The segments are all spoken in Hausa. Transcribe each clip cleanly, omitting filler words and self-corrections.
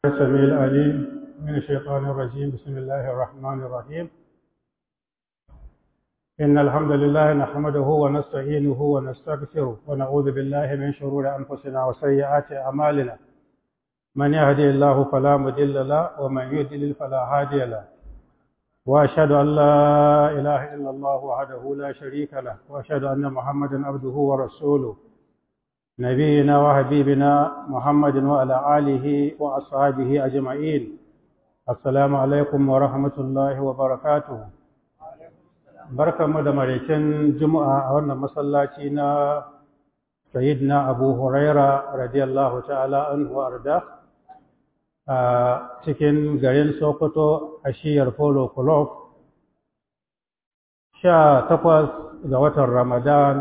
السميع العليم من الشيطان الرجيم. بسم الله الرحمن الرحيم. إن الحمد لله نحمده ونستعينه ونستغفره ونعوذ بالله من شرور أنفسنا وسيئات أعمالنا. من يهدي الله فلا مضل له ومن يضلل فلا هادي له. وأشهد أن لا إله إلا الله وحده لا شريك له وأشهد أن محمدا عبده ورسوله نبينا وحبيبنا محمد وعلى آله وأصحابه أجمعين. السلام عليكم ورحمة الله وبركاته. بركة مدمريكين جمعة أولنا مسلاتنا سيدنا أبو هريرة رضي الله تعالى عنه وأرضاه cikin garin Sokoto a shiyar Polo Kulof 18 ga watan Ramadan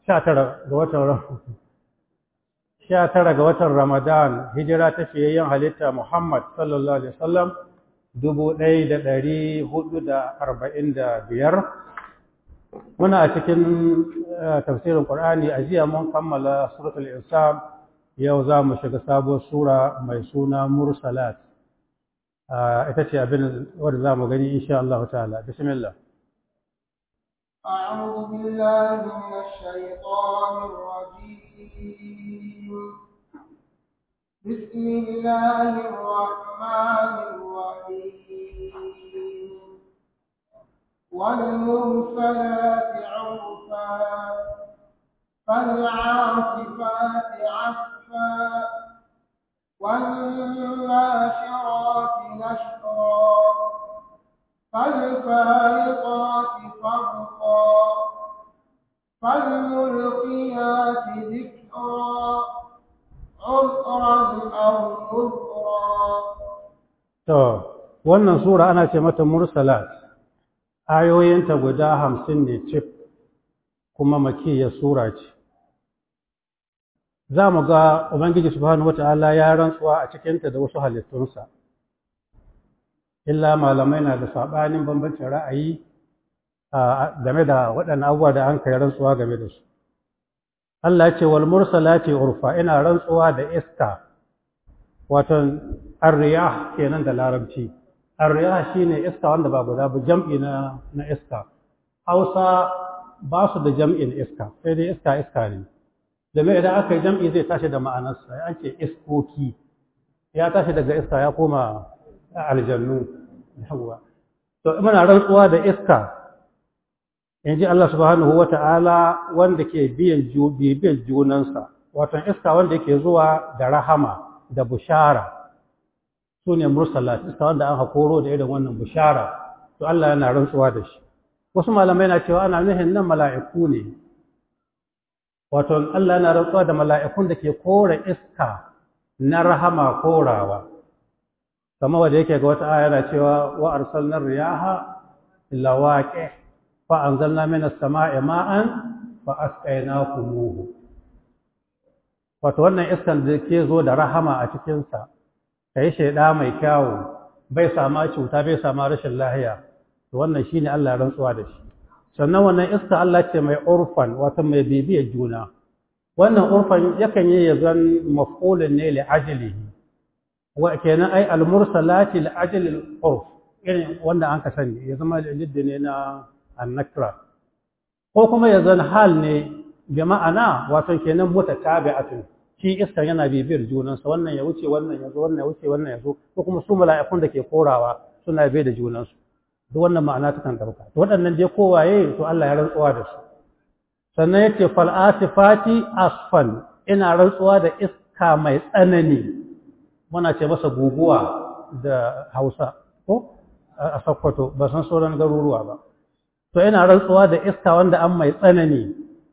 19 ga watan Ramadan hijira ta fiyayyen halitta Muhammad sallallahu alaihi wasallam 1445. Muna a cikin tafsirin Qur'ani a jiya mun kammala suratul Insan, yau za mu shiga sabuwar sura mai suna Mursalat. Ita ce abin wanda za mu gani insha Allah ta'ala. Bismillah. أعوذ بالله من الشيطان الرجيم. بسم الله الرحمن الرحيم. والمرسلات عرفا فالعاصفات عصفا والناشرات نشرا فالفارقات فرقا فالملقيات ذكرا عذرا أو نذرا. wannan sura ana ce mata Mursalat. Ayoyinta guda 50 ne cif, kuma makiyya sura ce. Za mu ga Ubangiji subhanahu wata'ala ya rantsuwa a cikinta da wasu halittunsa. Illa malamai na da saɓanin bambancin ra'ayi game da waɗannan abubuwa da an kai rantsuwa game da su. Allah ce wal mursalati urfa, ina rantsuwa da iska, wato arriyah kenan da larabci. Arriyah shine iska wanda ba guda ba, jam'i na iska. Hausa ba su da jam'in iska, sai dai iska ne. Domin idan aka yi jam'i zai tashi da ma'anarsa, an ce iskoki, ya tashi daga iska ya koma aljannu. To muna rantsuwa da iska, in ji Allah subhanahu wa ta'ala, wanda ke biyan junansa, wato iska wanda yake zuwa da rahama da bushara, su ne mursalat, iska wanda an hakoro da irin wannan bushara, to Allah yana rantsuwa da shi. Wasu malamai na cewa ana nuhin nan mala'iku ne, wato Allah yana rantsuwa da mala'ikun da ke kore iska na rahama korawa. Kama wadda yake ga wata aya yana cewa wa arsalnar riyaha illa waqi fa anzalna minas sama'i ma'an fa asqaynakumuhu. Wato wannan iskan da ke zo da rahama a cikin sa, kai sheda mai kyawu, bai sama cuta, bai sama rashin lahiya, to wannan shine Allah rantsuwa da shi. Sannan wannan iska Allah ce mai urfan, wato mai bibiyar juna. Wannan urfan yakan yi yazan maf'ulun ne li ajlihi, wa kenan ai al-mursalati li ajli al-urf, irin wanda an ka sani ya zama liddi ne na an-nakra, ko kuma yazan hal ne bi ma'ana, wato kenan mutatabi'atun, shi iska yana bibiyar junansa, wannan ya wuce wannan ya zo, wannan ya wuce wannan ya zo, ko kuma su mala'ikun da ke korawa suna bai da junansu. Duk wannan ma'ana ta kan dauka. To waɗannan dai kowaye to Allah ya rantsuwa da su. Sannan yace fal asifati asfan, ina rantsuwa da iska mai tsanani. Muna ce masa guguwa da Hausa ko a Sokoto, ba san sauran garuruwa ba. To ina rantsuwa da iska wanda an mai tsanani.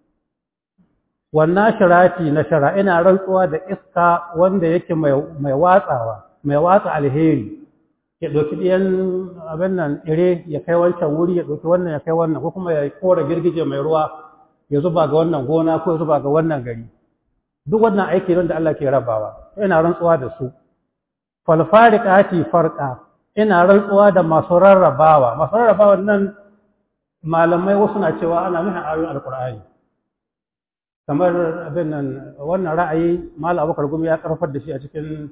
Wannan shirati na shara, ina rantsuwa da iska wanda yake mai watsawa, mai watsa alheri. Ya ɗauki ɗiyan abin nan ire ya kai wancan wuri, ya ɗauki wannan ya kai wannan, ko kuma ya kora girgije mai ruwa ya zuba ga wannan gona ko ya zuba ga wannan gari. Duk wannan aiki ne da Allah ke rabawa, ina rantsuwa da su. Falfariqati farqa, ina rantsuwa da masu rarrabawa. Masu rarrabawa nan malamai wasu na cewa ana nufin ayoyin Alƙur'ani. Kamar abin nan wannan ra'ayi Malam Abubakar Gumi ya karfar da shi a cikin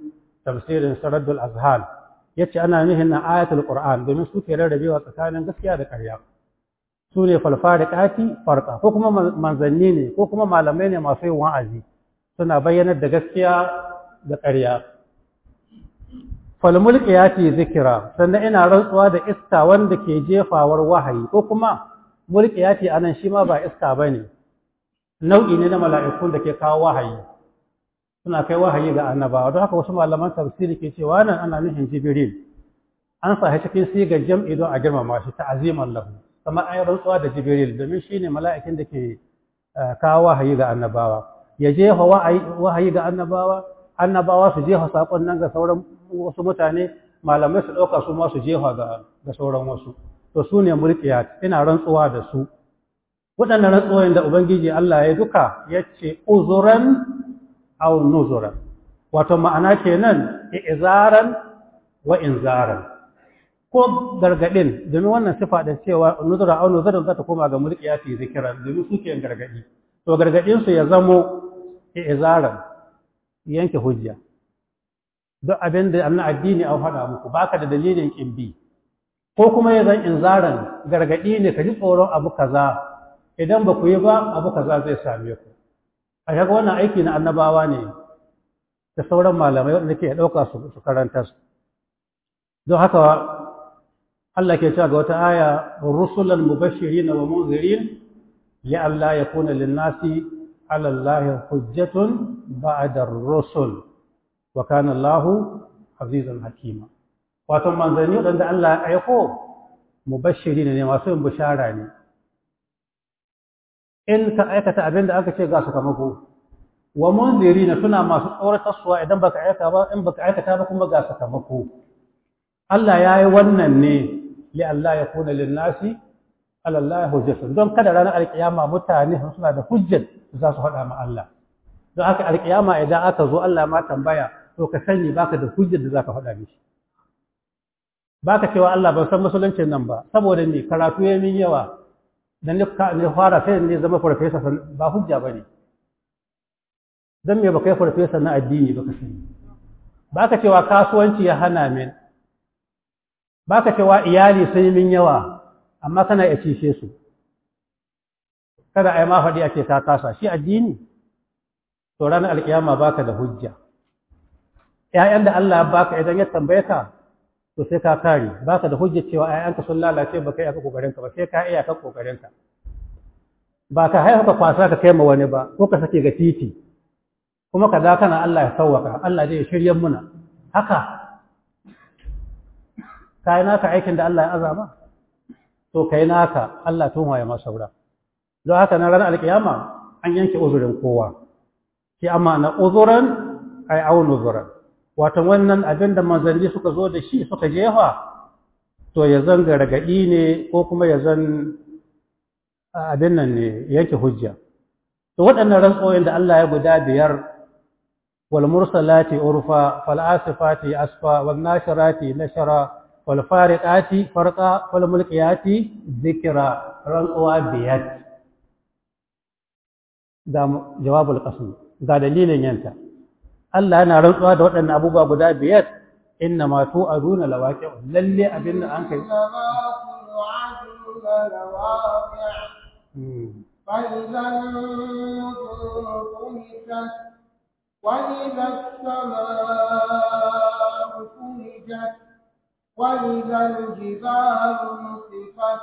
tafsirin Saraddul Azhan yace ana nihin na ayatul Qur'an domin su ke rarrabewa tsakanin gaskiya da ƙarya su ne falfariqati farqa ko kuma manzanni ne ko kuma malamai ne masu yin wa'azi suna bayyanar da gaskiya da ƙarya falmulqiyati zikra sannan ina rantsuwa da iska wanda ke jefawar wahayi ko kuma mulqiyati anan shi ma ba iska bane nau'i ne na mala'ikun da ke kawo wahayi suna kai wahayi ga annabawa don haka wasu malaman tafsiri ke cewa nan ana nufin Jibril an sa cikin sigar jam'i don a girmama shi ta'aziman lahu kamar an yi rantsuwa da Jibril domin shine mala'ikin da ke kawo wahayi ga annabawa ya jefa wahayi ga annabawa su jefa saƙon nan ga sauran wasu mutane malamai su ɗauka su ma su jefa ga sauran wasu to su ne mulkiyat ina rantsuwa da su waɗannan rantsuwoyin da ubangiji Allah ya duka ya ce uzuran aw nuzuran wato ma'ana kenan i'zaran wa inzaran ko gargadin domin wannan sifa da cewa nuzura aw nuzuran za ta koma ga mulkiyati zikiran domin su ke gargadi to gargadin su ya zamo i'zaran yanke hujja duk abin da annabi addini an faɗa muku baka da dalilin kimbi ko kuma ya zan inzaran gargadi ne ka ji tsoron abu kaza idan ba ku yi ba abu kaza zai same ku a kaga wannan aiki na annabawa ne da sauran malamai wanda ke ɗauka su karanta su don haka Allah ke cewa ga wata aya rusulan mubashirin wa munzirin li alla yakuna lin-nasi 'ala Allahi hujjatun ba'da ar-rusul wa kana Allahu azizan hakima wato manzanni wanda Allah ya aiko mubashirin ne masu yin bishara ne in ka aikata abin da aka ce ga sakamako wa munzirina suna masu tsoratarwa idan baka aikata ba kuma ga sakamako Allah ya yi wannan ne li Allah ya kuna linnasi ala Allah hujjatun don kada ranar alkiyama mutane suna da hujjar za su faɗa ma Allah don haka alkiyama idan aka zo Allah ma tambaya to ka sani baka da hujjar da zaka faɗa mishi baka cewa Allah ban san musuluncin nan ba saboda ni karatu ya min yawa dan ne fara sai ne zama farfesa ba hujja bane dan me baka yi farfesa na addini baka sani baka cewa kasuwanci ya hana min baka cewa iyali sai min yawa amma kana ya cishe su kada ai ma faɗi ake ka kasa shi addini to ranar alkiyama baka da hujja ƴaƴan da Allah ya baka idan ya tambaye ka to sai ka kare baka da hujja cewa ƴaƴanka sun lalace baka yi aka kokarin ka ba sai ka iya ka kokarin ka ba ka haihu ka kwasa ka kai ma wani ba ko ka sake ga titi kuma ka da kana Allah ya sauwaka Allah zai shirye muna haka kai naka aikin da Allah ya azama to kai naka Allah tun waye masa saura don haka na ranar alkiyama an yanke uzurin kowa shi amma na uzuran ai au nuzuran wato wannan abin da manzanni suka zo da shi suka jefa to ya zan gargaɗi ne ko kuma ya zan abin nan ne yanke hujja to waɗannan rantsoyin da Allah ya guda biyar wal mursalati urfa fal asifati asfa wal nashirati nashara wal fariqati farqa wal mulkiyati zikra rantsuwa biyar ga jawabul qasm ga dalilin yanta Allah yana rantsuwa da waɗannan abubuwa guda biyar inna ma tu'aduna lawaqi'un lalle abin da an kai فإذا النجوم طمست وإذا السماء فرجت وإذا الجبال نصفت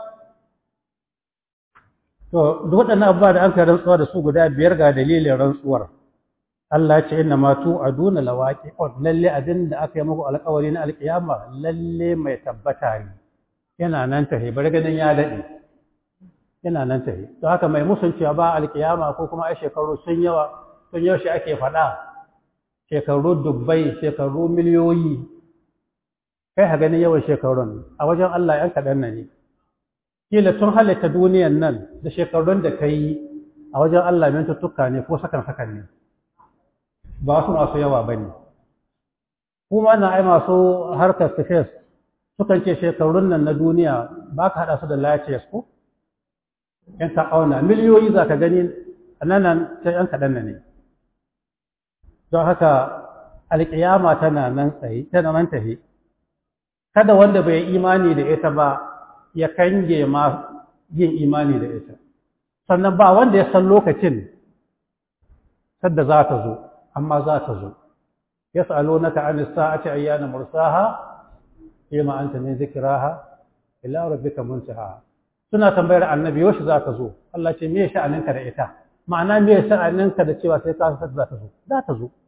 to duk waɗannan abubuwa da an kai rantsuwa da su guda biyar ga dalilin rantsuwar Allah ya ce inna ma tu'aduna lawaqi'un lalle abin da aka yi muku alƙawari na alƙiyama lalle mai tabbata ne yana nan tahe bar ganin ya dade yana nan tahe to haka mai musun cewa ba alƙiyama ko kuma ai shekaru sun yawa tun yaushe ake faɗa shekaru dubbai shekaru miliyoyi kai ha ganin yawan shekarun a wajen Allah yan kaɗan ne kila tun halitta duniyan nan da shekarun da kai a wajen Allah mintuttuka ne ko sakan ne ba su masu yawa ba ne kuma na ai masu harkar tafiyar sukan ce shekarun nan na duniya ba ka haɗa su da lafiyar ko yan ka auna miliyoyi za ka gani a nan ta yan kaɗan ne don haka alƙiyama tana nan tsaye tana nan tafi kada wanda bai imani da ita ba ya kange ma yin imani da ita sannan ba wanda ya san lokacin sadda za ta zo amma za ta zo yas'alunaka 'anis sa'ati ayyana mursaha fima anta min dhikraha ila rabbika muntaha suna tambayar annabi yaushe za ta zo Allah ce me sha'aninka da ita ma'ana me sha'aninka da cewa sai ka san za ta zo za ta zo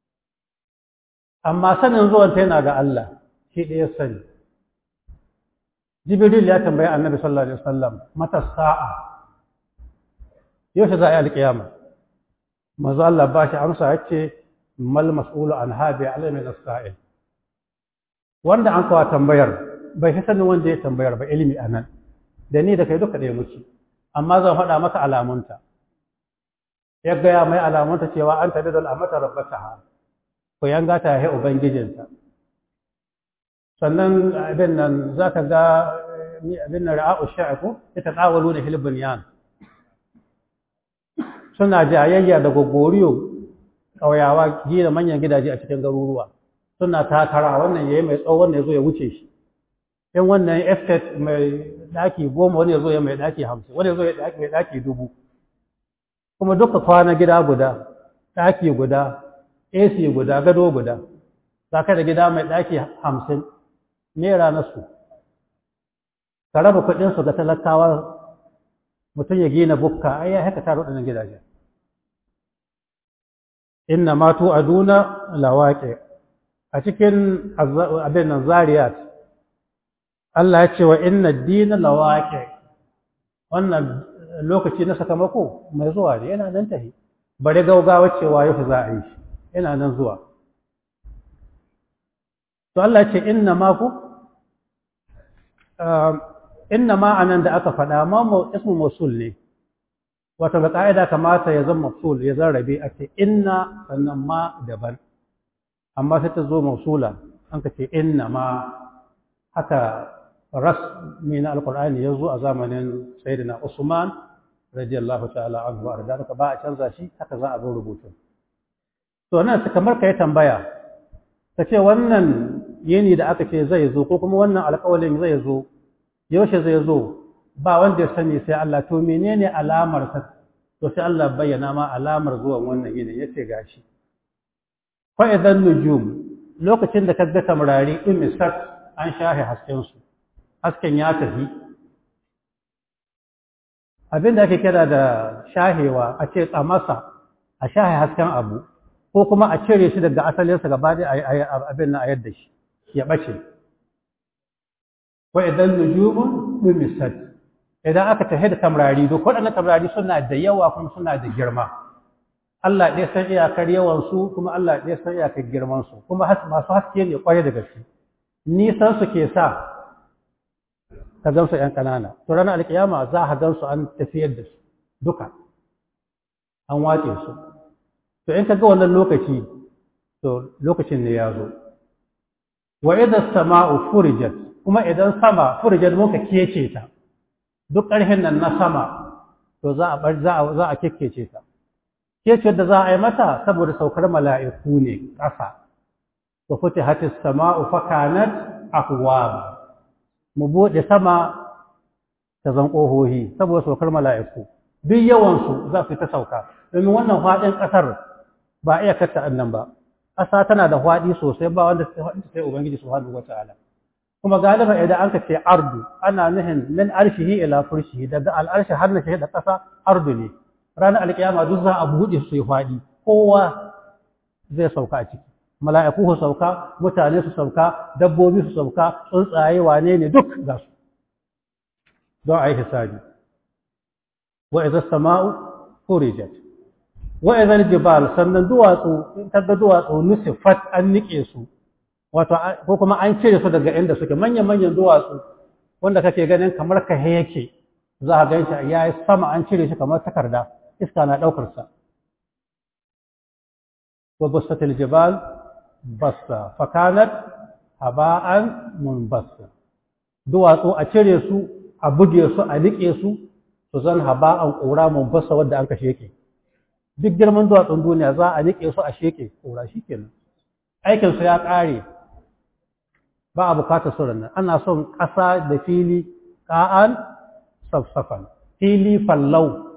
amma sanin zuwan ta yana ga Allah shi da ya sani Jibril ya tambayi annabi sallallahu alaihi wasallam mata sa'a yaushe za a yi alƙiyama manzo Allah ba shi amsa yace mal mas'ulu an habi alimi as-sa'il wanda an kawo tambayar bai fi sanin wanda ya tambayar ba ilimi anan da ni da kai duka ɗaya muke amma zan faɗa maka alamunta ya gaya mai alamunta cewa an tabi dal amata rabbataha ko yanga ta yi ubangijinta sannan abin nan zaka ga abin nan ra'u sha'iku ita tawalu da hilbun yan suna jayayya da gogoriyo ƙauyawa gina manyan gidaje a cikin garuruwa suna takara wannan yayi mai tsawo wannan yazo ya wuce shi in wannan estate mai daki 10 wani yazo ya mai daki 50 wani yazo ya daki mai daki 1000 kuma duka kwana gida guda daki guda AC guda gado guda zaka da gida mai daki 50 naira nasu ka raba kuɗin su ga talakawa mutum ya gina bukka ai ya haka taro ɗin gidaje inna ma tu'aduna lawaqi a cikin abin nan zariyat Allah ya ce wa inna ad-dina lawaqi wannan lokaci na sakamako mai zuwa ne yana nan tahi bare gaugawa cewa yau za a yi shi yana nan zuwa to Allah ya ce inna ma anan da aka faɗa ma ismu mausul ne wato ga ƙa'ida kamata ya zama mausul ya zarrabe a ce inna sannan ma daban amma sai ta zo mausula an ka ce inna ma haka rasmi na alƙur'ani ya zo a zamanin sayyidina Usman radiyallahu ta'ala anhu wa da ba a canza shi haka za a zo rubutu to nan kamar kai tambaya ta ce wannan yini da aka ce zai zo ko kuma wannan alƙawalin zai zo yaushe zai zo ba wanda ya sani sai Allah to menene alamar sa to sai Allah bayyana ma alamar zuwan wannan yini yace gashi fa idan nujum lokacin da kaga tamrari imisat an shahi hasken su hasken ya tafi abinda ake kira da shahewa a ce tsamasa a shahe hasken abu ko kuma a cire shi daga asalinsa gaba da abin nan a yadda shi ya bace wa idan nujumun dumisat idan aka tafi da tamrari duk waɗannan tamrari suna da yawa kuma suna da girma Allah ɗaya san iyakar yawan su kuma Allah ɗaya san iyakar girman su kuma masu haske ne kwarai da gaske nisan su ke sa ka gan su ƴan ƙanana to ranar alƙiyama za ka gan su an tafiyar da su duka an wace su to in ka ga wannan lokaci to lokacin ne ya zo wa idha sama'u furijat kuma idan sama furijat muka kece ta duk ƙarfin nan na sama to za a kekkece ta kece da za a yi mata saboda saukar mala'iku ne ƙasa wa futihatis sama'u fakanat ahwab mu bude sama ta zan ƙohohi saboda saukar mala'iku duk yawan su za su ta sauka domin wannan faɗin ƙasar ba iya katta annan ba ƙasa tana da faɗi sosai ba wanda sai ubangiji subhanahu wata'ala kuma galiba idan an ce ardu ana nuhin min arshihi ila furshihi daga al'arshi har na da ƙasa ardu ne ranar alƙiyama duk za a buɗe su yi faɗi kowa zai sauka a ciki mala'iku su sauka mutane su sauka dabbobi su sauka tsuntsaye wane ne duk za su don a yi hisabi wa idza sama'u furijat wa idza al-jibal sannan duwatsu ta ga duwatsu nusifat an nike su wato ko kuma an cire su daga inda suke manyan duwatsu wanda kake ganin kamar kahe yake za a ganshi yayi sama an cire shi kamar takarda iska na daukar sa wa basatil jibal bassa fakanat haba'an munbassa duwatsu a cire su a buge su a nike su su zan haba'an ƙura munbassa wanda an kashe yake duk girman duwatsun duniya za a nike su a sheke ƙura shikenan aikin su ya kare ba a bukatar su nan ana son ƙasa da fili ka'an safsafan fili fallau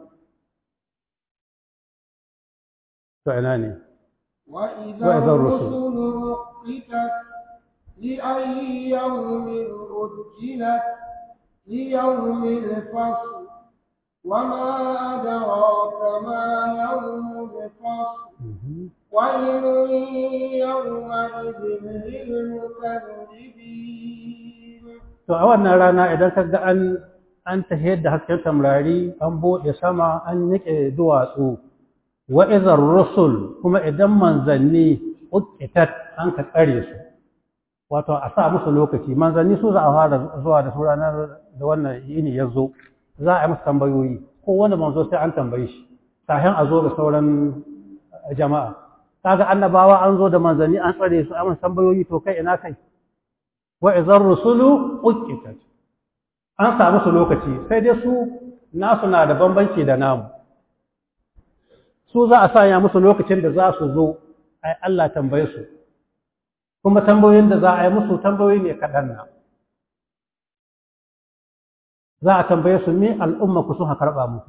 to ina ne وإذا الرسل أقتت لأي يوم أجلت ليوم الفصل وما أدراك ما يوم الفصل ويل يومئذ للمكذبين. to a wannan rana idan ka ga an tahiyar da hasken tamrari an buɗe sama an nike duwatsu wa izar rusul kuma idan manzanni uqitat an ka tsare su wato a sa musu lokaci manzanni su za a fara zuwa da su ranar da wannan yini ya zo za a yi musu tambayoyi ko wanda manzo sai an tambaye shi kafin a zo da sauran jama'a kaga annabawa an zo da manzanni an tsare su an tambayoyi to kai ina kai wa izar rusulu uqitat an sa musu lokaci sai dai su nasu na da bambanci da namu su za a sanya musu lokacin da za su zo ai Allah tambaye su kuma tambayoyin da za a yi musu tambayoyi ne kaɗan na za a tambaye su ne al'umma ku sun karɓa muku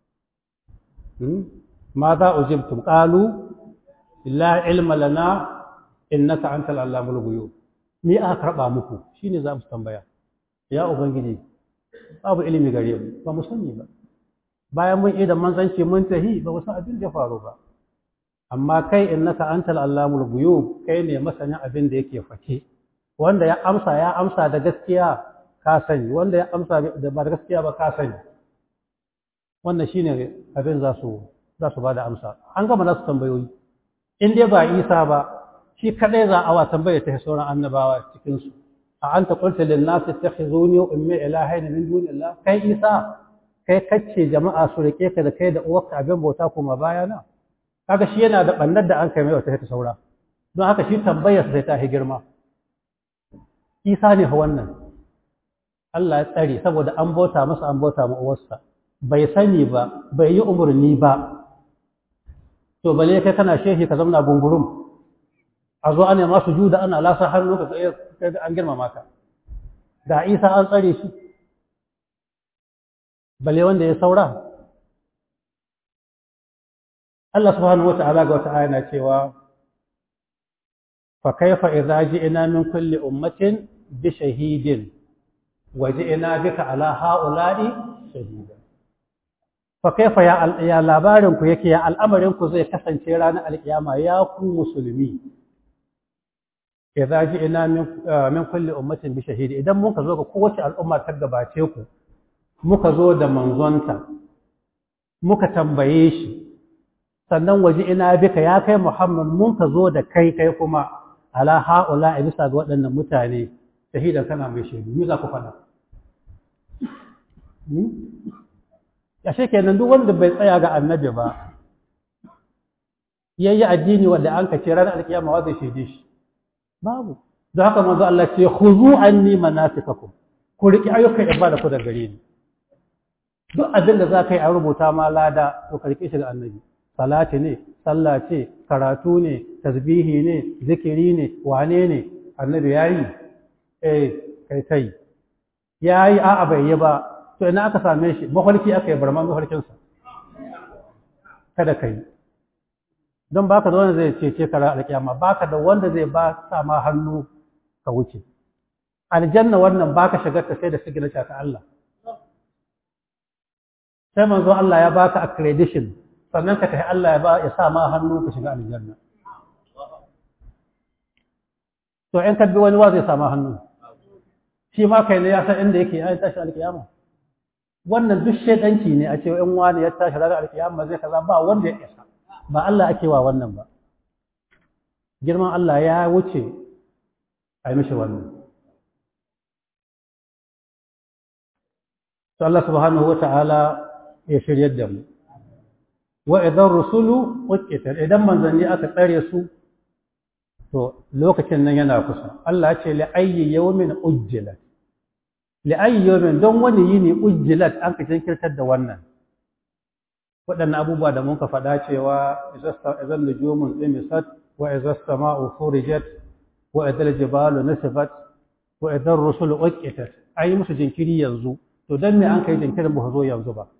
ma za ujibtum qalu la ilma lana innaka antal allamul ghuyub ni aka karɓa muku shine za mu tambaya ya ubangiji babu ilimi gare mu ba mu sani ba bayan mun yi da manzanci mun tahi ba wasu abin da ya faru ba amma kai innaka antal allamul ghuyub kai ne masanin abin da yake fake wanda ya amsa da gaskiya ka sani wanda ya amsa da ba da gaskiya ba ka sani wannan shine abin za su bada amsa an gama nasu tambayoyi in dai ba Isa ba shi kadai za a wa tambaya ta sauran annabawa cikin su a anta qulta lin nas ittakhizuni wa ummi ilahayn min dunillah kai Isa kai kacce jama'a su rike ka da kai da uwarka abin bauta kuma bayana kaga shi yana da bannar da an kai mai wata ta saura don haka shi tambayar sai ta girma Isa ne fa wannan Allah ya tsare saboda an bauta masa an bauta ma uwarsa bai sani ba bai yi umurni ba to bale kai kana shehi ka zauna gungurum a zo ana masu juda ana lasa hannu ka tsaye an girmama ka da Isa an tsare shi bale wanda ya saura Allah subhanahu wata'ala ga wata aya na cewa fa kaifa idza ji'na min kulli ummatin bi shahidin wa ji'na bika ala ha'ula'i shahida fa kaifa ya labarin ku yake ya al'amarin ku zai kasance ranar alkiyama ya ku musulmi idza ji'na min kulli ummatin bi shahidi idan muka zo ga kowace al'umma ta gabace ku muka zo da manzonta muka tambaye shi sannan waje ina bika ya kai Muhammad mun ka zo da kai kuma ala haula bisa ga waɗannan mutane shahidan kana mai shaidu me za ku faɗa ashe kenan duk wanda bai tsaya ga annabi ba yayi addini wanda an kace ranar alkiyama wa zai shaide shi babu don haka manzo Allah ce khuzu anni manasikakum ku riki ayyukan ibada ku da gare ni duk abin da za ka yi a rubuta ma lada to karke shi ga annabi salati ne sallah ce karatu ne tasbihi ne zikiri ne wane ne annabi yayi kai yayi a'a bai yi ba to ina aka same shi mafarki aka yi barman mafarkin sa kada kai don baka da wanda zai cece ka ran alkiyama baka da wanda zai ba sa ma hannu ka wuce aljanna wannan baka shigar ta sai da signature ta Allah sai manzo Allah ya baka accreditation sannan ka tafi Allah ya sa ma hannu ka shiga aljanna to in ka bi wani wa zai sa ma hannu shi ma kai ne ya san inda yake ya tashi alkiyama wannan duk shedanci ne a ce in wani ya tashi ranar alkiyama zai kaza ba wanda ya isa ba Allah ake wa wannan ba girman Allah ya wuce a yi mishi wannan to Allah subhanahu wa ta'ala ya shiryar da mu wa idan rusulu uqitat idan manzanni aka tsare su to lokacin nan yana kusa Allah ya ce li ayyi yawmin ujjilat li ayyi yawmin don wani yini ujjilat an ka jinkirtar da wannan waɗannan abubuwa da muka faɗa cewa idan nujumun tsimisat wa idza as-sama'u furijat wa idza al-jibalu nusifat wa idza ar-rusulu uqitat ai musu jinkiri yanzu to dan me an kai jinkirin ba zo yanzu ba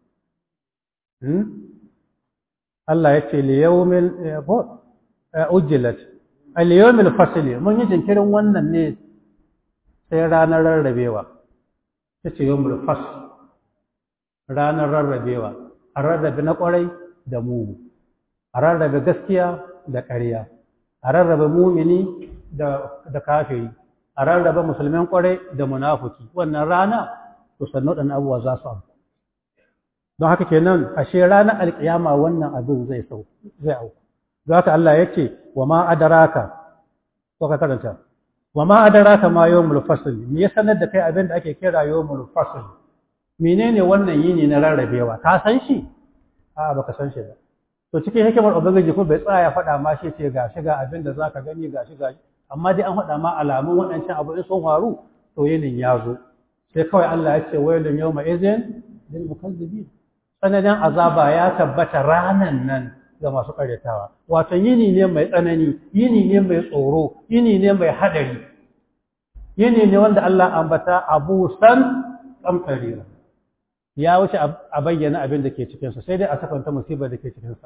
Allah ya ce li yawmil ujjilat al-yawmil fasl mun yi jinkirin wannan ne sai ranar rarrabewa tace yawmul fasl ranar rarrabewa a rarrabe na kwarai da mugu a rarrabe gaskiya da ƙarya a rarrabe mumini da kafiri a rarrabe musulmin kwarai da munafuki wannan rana to sannan waɗannan abubuwa za su auku don haka kenan ashe ranar alƙiyama wannan abin zai auku don haka Allah ya ce wa ma adaraka ko ka karanta wa ma adaraka ma yawmul fasl me ya sanar da kai abin da ake kira yawmul fasl menene wannan yini na rarrabewa ka san shi a baka san shi ba to cikin hikimar ubangiji ko bai tsaya ya faɗa ma shi ce ga shiga abin da zaka gani ga shiga amma dai an faɗa ma alamun waɗancan abu in sun faru to yinin ya zo sai kawai Allah ya ce wailun yawma idhin lil mukazzibin tsananin azaba ya tabbata ranan nan ga masu karyatawa wato yini ne mai tsanani yini ne mai tsoro yini ne mai hadari yini ne wanda Allah ambata abusan kamtarira ya wuce a bayyana abin da ke cikinsa sai dai a sakanta musibar da ke cikinsa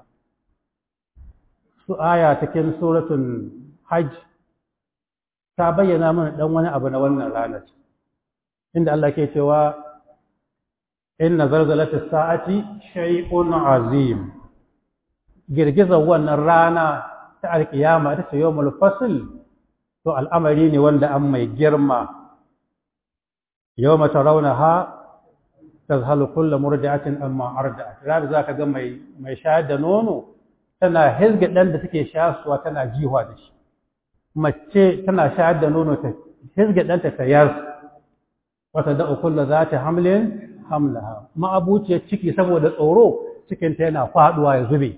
su aya cikin suratun hajj ta bayyana mana dan wani abu na wannan ranar inda Allah ke cewa inna zalzalatis sa'ati shay'un azim girgizar wannan rana ta alkiyama ita ce yawmul fasl to al'amari ne wanda an mai girma yawma tarawnaha tazhalu kullu murdi'atin amma arda'at rabi zaka ga mai shayar da nono tana hizga dan da take shayarwa tana jiwa da shi mace tana shayar da nono ta hizga dan ta tayar wata da kullu zati hamlin hamlaha ma abuciyar ciki saboda tsoro cikin ta yana faduwa ya zube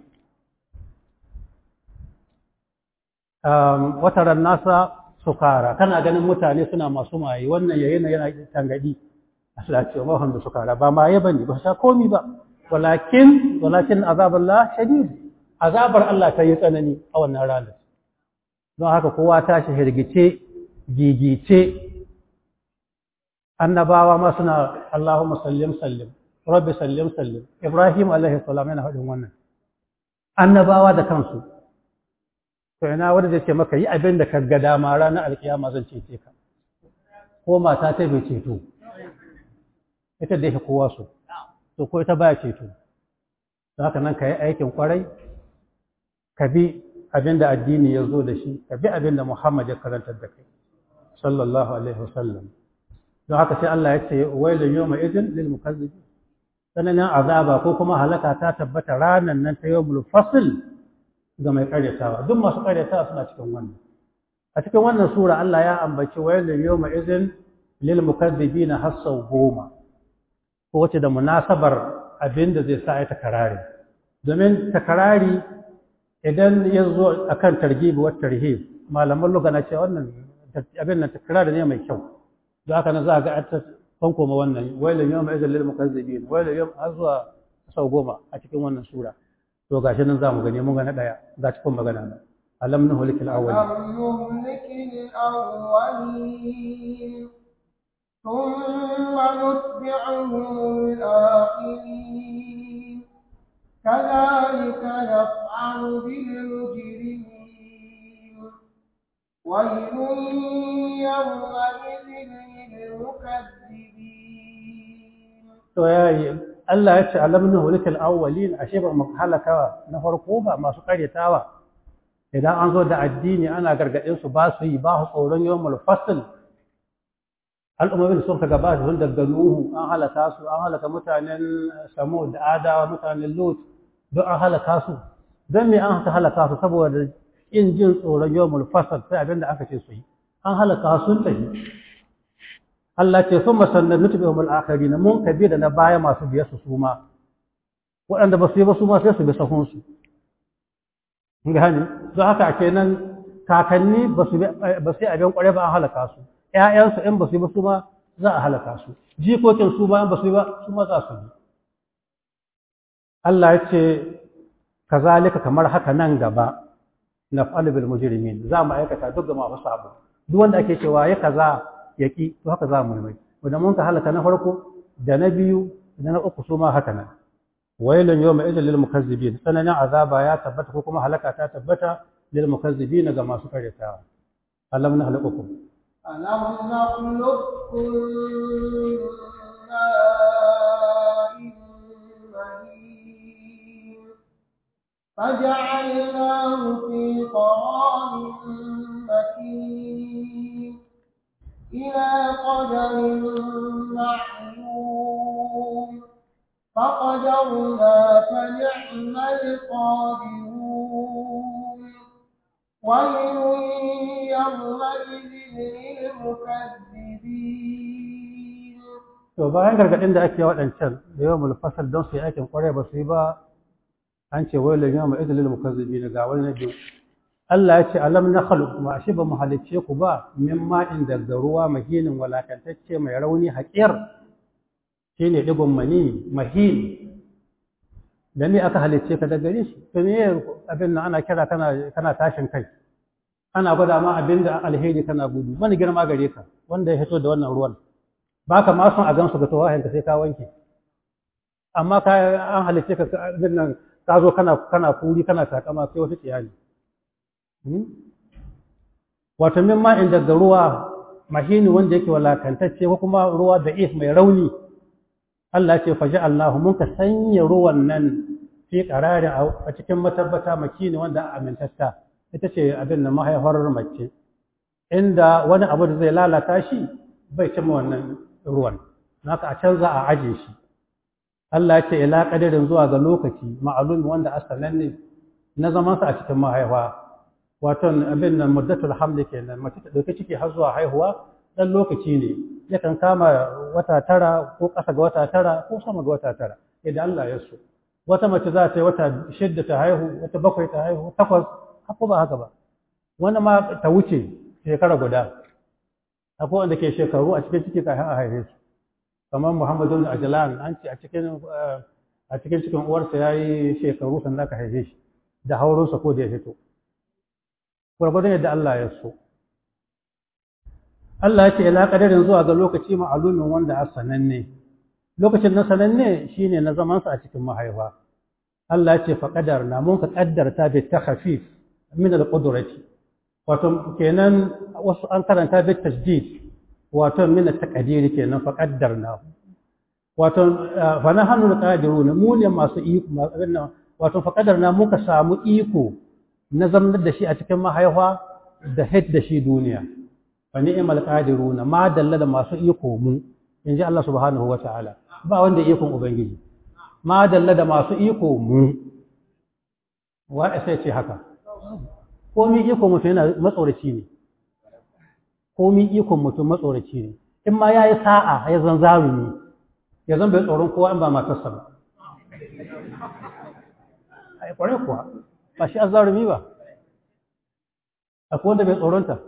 wata ran nasa sukara kana ganin mutane suna masu maye wannan yana tangadi Allah ce ma handa suka ba maye bane ba sha komi ba walakin azabullah shadid azabar Allah ta yi tsanani a wannan ranar don haka kowa tashi hirgice gigice annabawa ma suna Allahumma sallim rabbi sallim Ibrahim alaihi salam yana hadin wannan annabawa da kansu to ina wanda zai ce maka yi abin da ka ga dama ranar alkiyama zan cece ka ko mata ta bai ceto ita da yake kowa so to ko ita baya ceto haka nan ka yi aikin kwarai ka bi abinda addini ya zo da shi ka bi abinda Muhammad ya karantar da kai sallallahu alaihi wasallam don haka sai Allah ya ce wailun yawma idin lil mukazzibin sananin azaba ko kuma halaka ta tabbata ranan nan ta yawmul fasl ga mai karyatawa duk masu karyatawa suna cikin wannan a cikin wannan sura Allah ya ambaci wailun yawma idin lil mukazzibin hasau goma ko wace da munasabar abin da zai sa ya takarari domin takarari idan ya zo a kan targibi wa tarhib malaman lugha na ce wannan abin nan takarari ne mai kyau da haka na za ga ta fanko ma wannan wailun yawma idhil lil mukazzibin wailun yawm azwa sau goma a cikin wannan sura to gashi nan zamu gani mun ga na daya ga cikin magana nan alam nuhlikil awwalin ثم نتبعهم الآخرين كذلك نفعل بالمجرمين ويل يومئذ للمكذبين Allah ya ce alamnu hulikal awwalin ashe ba mu halaka na farko ba masu karyatawa idan an zo da addini ana gargadin su ba su yi ba su tsoron yawmul fasl al'ummomin sun ka gabata sun daga Nuhu an halaka su an halaka mutanen Samud da Adawa mutanen Lut duk an halaka su don me an halaka su saboda in jin tsoron yawmul fasl sai abinda aka ce su yi an halaka sun tafi Allah ce sun masannan nutubihum al-akharin mun kabi da na baya masu biye su ma waɗanda ba su yi ba su ma sai su bi sahun su gani don haka kenan kakanni ba su yi abin kware ba an halaka su ‘ya'yansu ‘yan ba su yi ba su ma za a halaka su, jikokin su ba ‘yan ba su yi ba su ma za su yi. Allah ya ce, ka zalika kamar haka nan gaba, naf'alu bil mujrimin za mu aikata duk ga masu sabo duk wanda ake cewa ya kaza ya ki to haka za mu yi mai wanda mun ka halaka na farko da na biyu da na uku su ma haka nan wailun yawma idhil lil mukazzibin sananin azaba ya tabbata ko kuma halaka ta tabbata lil mukazzibin ga masu karyatawa alam nakhluqukum ألم نخلقكم من ماء مهين فجعلناه في قرار مكين إلى قدر معلوم فقدرنا فنعم القادرون ويل يومئذ للمكذبين. to bayan gargadin da ake waɗancan da yawan mulfasal don su yi aikin kwarai ba su yi ba an ce wailun yawma idhil lil mukazzibin ga wani nabi Allah ya ce alam nakhluq ma shi ba mu halicce ku ba min ma'in daga ruwa mahinin walakantacce mai rauni haƙir shine digon mani mahin dan ne aka halicce ka daga gare shi to ne abin nan ana kira kana tashin kai ana gwada ma abin da alheri kana gudu wani girma gare ka wanda ya fito da wannan ruwan baka ma son a gansu ga tawahin ka sai ka wanke amma ka an halicce ka abin nan ka zo kana furi kana takama sai wata tsiyani wato min ma in daga ruwa mahini wanda yake walakantacce ko kuma ruwa da mai rauni Allah ya ce faja'alnahu mun ka sanya ruwan nan fi qararin a cikin matabbata makini wanda amintatta ita ce abin da mahaifar mace inda wani abu da zai lalata shi bai cimma wannan ruwan naka a can za a aje shi Allah ya ce ila qadarin zuwa ga lokaci ma'lumi wanda asalan ne na zaman sa a cikin mahaifa wato abin nan muddatul hamli kenan mace ta dauke ciki har zuwa haihuwa dan lokaci ne yakan kama wata tara ko ƙasa ga wata tara ko sama ga wata tara idan Allah ya so wata mace za ta yi wata 6 ta haihu wata 7 ta haihu 8 haka ba haka ba wani ma ta wuce shekara guda akwai wanda ke shekaru a cikin ciki kafin a haife su kamar Muhammadu bin Ajlan an ce a cikin cikin uwarsa yayi shekaru sannan ka haife shi da haurinsa ko da ya fito gwargwadon yadda Allah ya so Allah ya ce ila kadarin zuwa ga lokaci ma'alumin wanda a sananne lokacin na sananne shine na zaman sa a cikin mahaifa Allah ya ce fa qadarna mun ka kaddarta bi takhfif min al-qudrati wato kenan wasu an karanta bi tasdid wato min at-taqdir kenan fa qaddarna wato fa nahnu qadiruna mu ne masu iko wato fa qadarna muka samu iko na zamanar da shi a cikin mahaifa da hid da shi duniya fa ni'mal qadiruna ma dalla da masu iko mu inji Allah subhanahu wata'ala ba wanda ikon ubangiji ma dalla da masu iko mu wa sai ce haka komi ikon mutum yana matsoraci ne komi ikon mutum matsoraci ne in ma yayi sa'a ya zan zarumi ya zan bai tsoron kowa in ba matarsa ba ai kware kuwa ba shi azzarumi ba akwai wanda bai tsoronta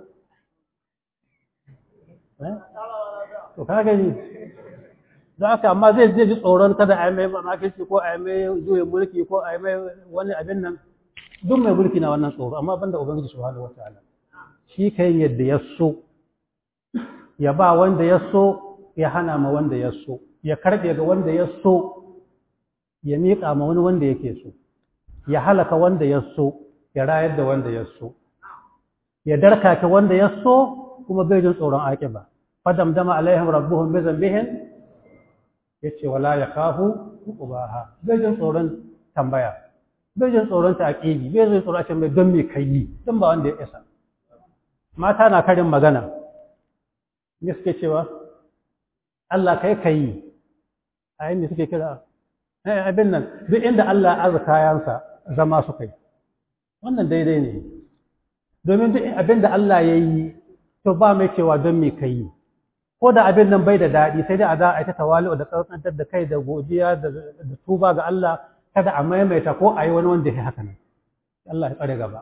to ka gani don haka amma zai ji tsoron kada a yi mai makirci ko a yi mai juyin mulki ko a yi mai wani abin nan duk mai mulki na wannan tsoro amma banda ubangiji subhanahu wataala shi kai yadda ya so ya ba wanda ya so ya hana ma wanda ya so ya karbe ga wanda ya so ya miƙa ma wani wanda yake so ya halaka wanda ya so ya rayar da wanda ya so ya darkake wanda ya so kuma bai jin tsoron aƙiba fadamdama alaihim rabbuhum bi dhanbihim yace wala yakhafu uqbaha bai jin tsoron tambaya bai jin tsoron taqibi bai jin tsoron a ce mai don me kai don ba wanda ya isa mata na karin magana me suke cewa Allah kai a inda suke kira abin nan duk inda Allah ya arzuka kayansa zama su kai wannan daidai ne domin duk abin da Allah ya yi to ba mai cewa don me kai ko da abin nan bai da daɗi sai dai a za a yi ta tawali'u da tsantsantar da kai da godiya da tuba ga Allah kada a maimaita ko a yi wani wanda ya haka nan Allah ya tsare gaba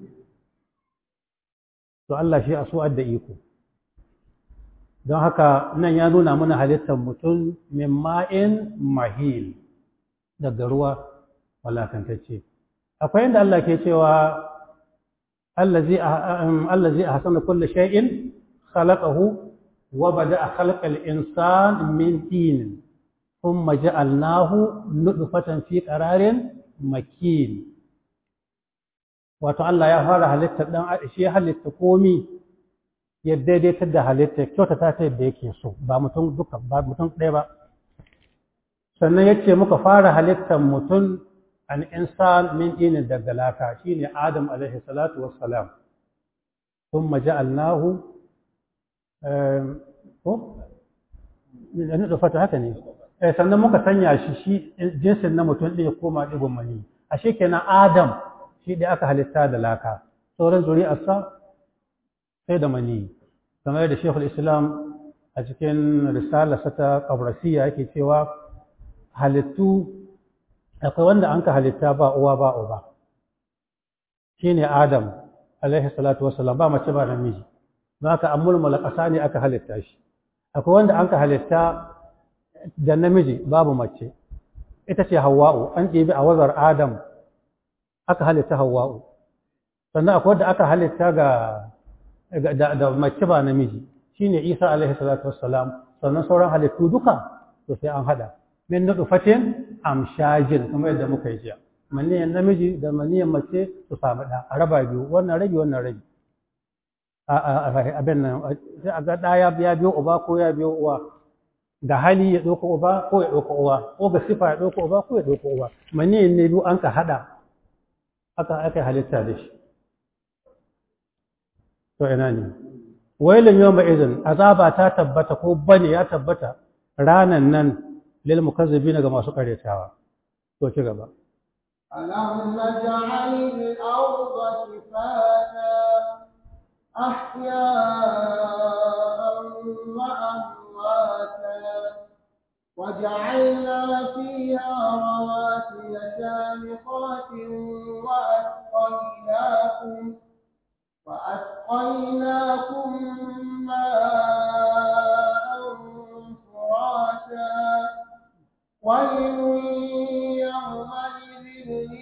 to Allah shi a su'ad da iko don haka nan ya nuna mana halittar mutum min ma'in mahil daga ruwa walakantacce akwai inda Allah ke cewa allazi ahsana kulli shay'in khalaqahu wa bada'a khalqal insan min tin thumma ja'alnahu nutfatan fi qararin makin. Wato Allah ya fara halittar dan shi halitta komi ya daidaitar da halitta kyautata ta yadda yake so ba mutum ɗaya ba. Sannan ya ce muka fara halittar mutum an insan min dinin daga laka shine Adam alaihi salatu wassalam. Thumma ja'alnahu nutfatan haka ne. Sannan muka sanya shi jinsin na mutum ɗin ya koma ɗigon mani. Ashe kenan Adam shi da aka halitta da laka, sauran zuri'arsa sai da mani. Kamar da Sheikhul Islam a cikin risalarsa ta Qabrasiyya yake cewa halittu akwai wanda an ka halitta ba uwa ba uba. Shine Adam alaihi salatu wassalam, ba mace ba namiji. Don haka an mulmula ƙasa ne aka halitta shi. Akwai wanda an ka halitta da namiji babu mace, ita ce Hawwa'u, an ɗebi a wazar Adam aka halitta Hawwa'u. Sannan akwai wanda aka halitta da mace ba namiji, shine Isa alaihi salatu wassalam. Sannan sauran halittu duka to sai an hada min nutfatin amshajin kamar yadda muka yi jiya. Maniyan namiji da maniyan mace su samu da a raba biyu, wannan rabi wannan rabi. Abin nan sai a ga ɗaya ya biyo uba ko ya biyo uwa. Da hali ya ɗauka uba ko ya ɗauka uwa, ko ga sifa ya ɗauka uba ko ya ɗauka uwa. Maniyan ne biyu an ka haɗa aka halitta da shi. To ina ne? Wailin yawma idin azaba ta tabbata ko bane ya tabbata ranan nan lil mukazzibin ga masu karyatawa. To ci gaba. ألم نجعل الأرض كفاتا أحياء وأمواتا وجعلنا فيها رواسي شامخات وأسقيناكم ماء فراتا ويل يومئذ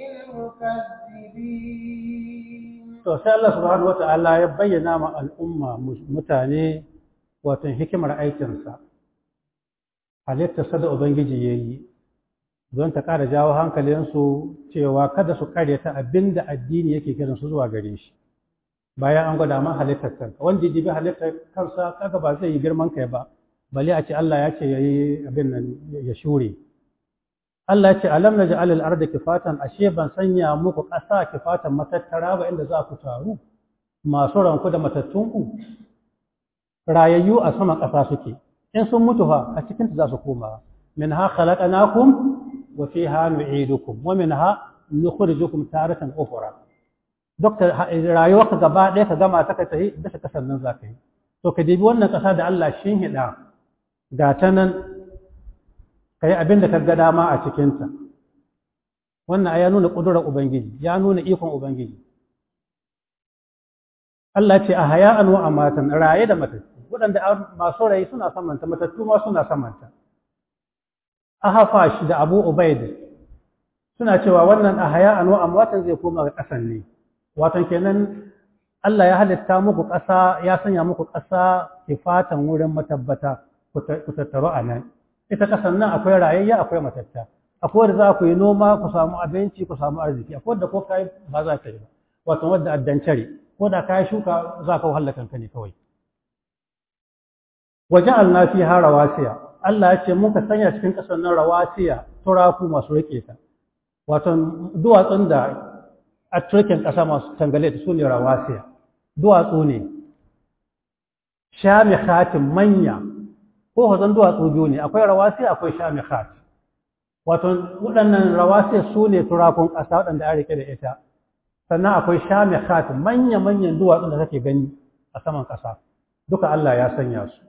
للمكذبين. To sai Allah subhanahu wata'ala ya bayyana ma al'umma mutane wato hikimar aikinsa. Halittarsa da Ubangiji ya yi don ta ƙara jawo hankalinsu cewa kada su karyata abinda addini yake kiransu zuwa gare shi. Bayan an gwada ma halittar kanka, wanda ya jibi halittar kansa kaga ba zai yi girman kai ba, bale a ce Allah ya ce ya yi abin nan ya shure. Allah ya ce alam naj'al al-arda kifatan, ashe ban sanya muku ƙasa kifatan matattara ba inda za ku taru masu ranku da matattunku. Rayayyu a saman ƙasa suke, in sun mutu fa a cikin ta za su koma. Minha khalaqnakum wa fiha nu'idukum wa minha nukhrijukum taratan ukhra. Dokta rayuwarka gaba ɗaya ka gama ta tafi bisa ƙasar nan za ka yi. To ka dibi wannan ƙasa da Allah shin hida ga ta nan ka yi abin da ka ga dama a cikinta. Wannan ya nuna ƙudurar Ubangiji, ya nuna ikon Ubangiji. Allah ce a haya'an wa amatan, raye da matattu, waɗanda masu raye suna samanta, matattu ma suna samanta. Ahafash da Abu Ubaid suna cewa wannan a haya'an wa amatan zai koma ga ƙasan ne. Watan kenan Allah ya halitta muku ƙasa, ya sanya muku ƙasa sifatan wurin matabbata ku tattaru a nan. Ita ƙasan nan akwai rayayya akwai matatta. Akwai da za ku yi noma ku samu abinci ku samu arziki, akwai da ko kai ba za ka yi ba. Wato wadda addancare, ko da ka yi shuka za ka wahala kanka ne kawai. Waja'alna fiha rawasiya. Allah ya ce muka sanya cikin ƙasar nan rawasiya, turaku masu rike ta. Wato duwatsun da a turkin ƙasa masu tangale su ne rawasiya. Duwatsu ne. Shamikhatin manya. Ko hazan duwatsu biyu ne, akwai rawasiya akwai shamikhat. Wato waɗannan rawasiya su ne turakun ƙasa waɗanda a rike da ita. Sannan akwai shamikhat manya-manyan duwatsun da kake gani a saman ƙasa. Duka Allah ya sanya su.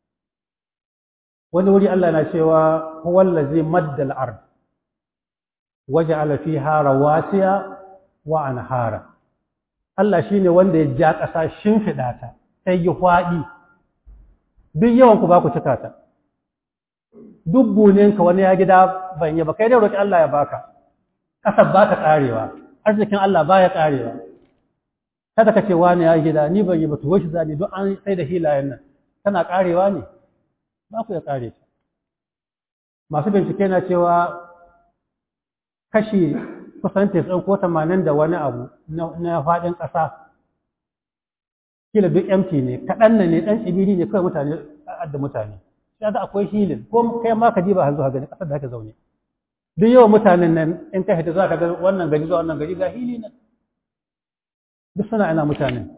Wani wuri Allah na cewa huwallazi maddal ard waja'ala fiha rawasiya wa anhara. Allah shine wanda ya ja ƙasa shimfiɗa ta sai yi hwaɗi. Duk yawan ku ba ku cika ta. Duk buninka wani ya gida ban yi ba kai dai roki Allah ya baka. Ƙasar ba ta ƙarewa, arzikin Allah ba ya ƙarewa. kada ka ce wani ya gida ni ban yi ba to shi zani don an sai da hilayen nan tana karewa ne ba ku ya kare ta masu bincike na cewa kashi kusan 90 ko 80 da wani abu na faɗin ƙasa kila duk empty ne kaɗan ne ɗan tsibiri ne kawai mutane da mutane sai da akwai hilin ko kai ma ka ji ba har zuwa gani ƙasar da haka zaune duk yawan mutanen nan in ka hita za ka ga wannan gari zuwa wannan gari ga hili nan duk suna ina mutanen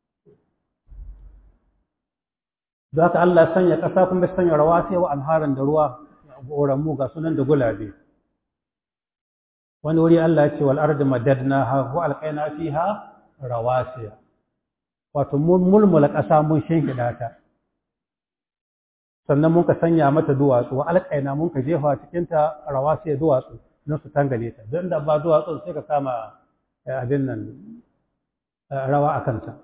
da haka Allah ya sanya ƙasa kuma ya sanya rawa sai wa anharan da ruwa goranmu ga sunan da gulabe wani wuri Allah ya ce wal ardi madadnaha wa alqaina fiha rawasiya wato mun mulmula ƙasa mun shinkiɗa ta sannan mun ka sanya mata duwatsu wa alƙaina mun ka jefa cikin ta rawasiya duwatsu don su tangale ta don da ba duwatsu sai ka kama abin nan rawa a kanta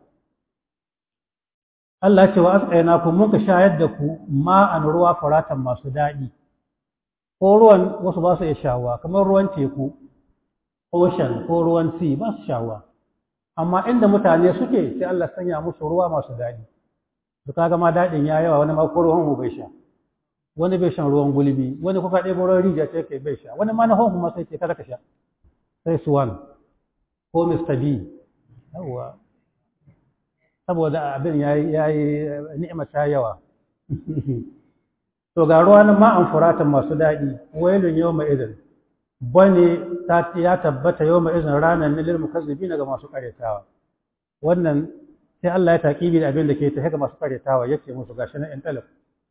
Allah ya ce wa alƙaina ku mun ka shayar da ku ma'an ruwa faratan masu daɗi ko ruwan wasu ba su iya shawa kamar ruwan teku ocean ko ruwan sea ba su shawa amma inda mutane suke sai Allah sanya musu ruwa masu daɗi to kaga ma daɗin ya yawa wani ma ko ruwan mu bai sha wani bai shan ruwan gulbi wani kuka ɗebo ruwan rijiya sai kai bai sha wani ma na honku ma sai ce kada ka sha sai Swan ko Mr. B yawa saboda abin yayi ni'ima ta yawa to ga ruwa nan ma an furatan masu daɗi wailun yawma idin bane ya tabbata yawma idin ranar lil mukazzibina ga masu karyatawa wannan sai Allah ya taqibi da abin da ke tafi ga masu karyatawa yace musu gashi nan in talab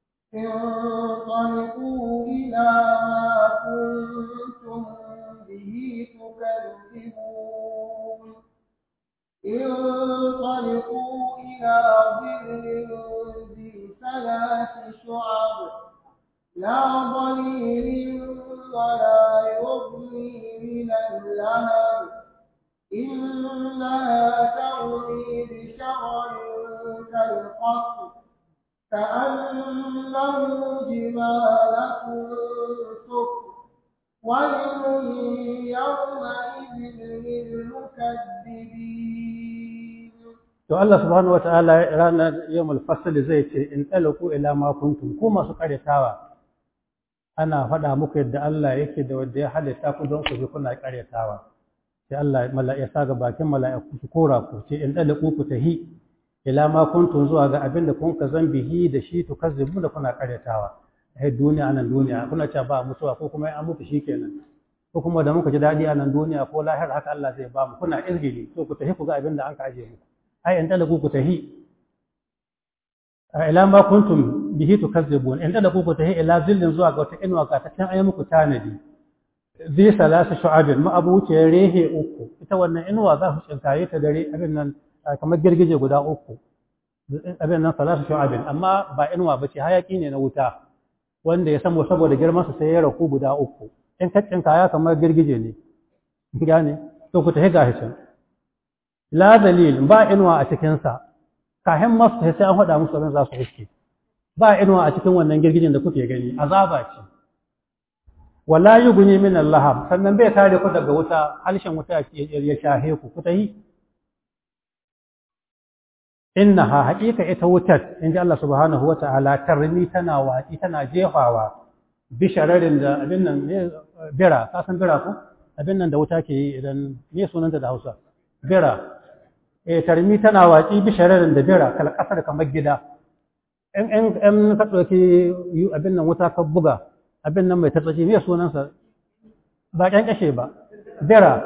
انطلقوا إلى ما كنتم به تكذبون انطلقوا إلى ظل ذي 3 شعب لا ضليل ولا يغني من اللهب إنها ترمي بشرر كالقصر كأنه جمالة صفر ويل يومئذ للمكذبين. to Allah subhanahu wataala ranar yawmul fasl zai ce in talaku ila ma kuntum ku masu karyatawa ana faɗa muku yadda Allah yake da wanda ya halitta ku don ku bi kuna karyatawa sai Allah mala'ika ga bakin mala'iku su kora ku ce in talaku ku tahi ila ma kuntum zuwa ga abin da kun ka zambihi da shi to kazzibu da kuna karyatawa ai duniya anan duniya kuna cewa ba mutuwa ko kuma an mutu shikenan ko kuma da muka ji dadi anan duniya ko lahira haka Allah zai ba mu kuna izgili to ku tahi ku ga abin da an ka aje muku ai in talaku ku tahi ila ma kuntum bihi tukazzibun in talaku ku tahi ila zillin zuwa ga wata inuwa ga ta can ayi muku tanadi zai 3 shu'abin ma abuce rehe uku ita wannan inuwa za su tsinkaye ta dare abin nan kamar girgije guda 3 abin nan 3 shu'abin amma ba inuwa bace hayaki ne na wuta wanda ya samu saboda girman sa sai ya raku guda 3 in ka tsinkaya kamar girgije ne gane to ku tahi gashi can la dalil ba inuwa a cikin sa kahin masu sai an hada musu abin za su iske ba inuwa a cikin wannan girgijin da kuke gani azaba ce wala yughni min al-lahab sannan bai kare ku daga wuta halshen wuta ya shahe ku tahi innaha haqiqa ita wutar inji Allah subhanahu wata'ala tarmi tana wati tana jefawa bishararin da abin nan ne bira ka san bira ko abin nan da wuta ke yi idan me sunanta da Hausa bira tarmi tana wati bishararin da bira kal kasar kamar gida in ka dauki abin nan wuta ka buga abin nan mai tatsaci me sunansa ba kyan kashe ba bira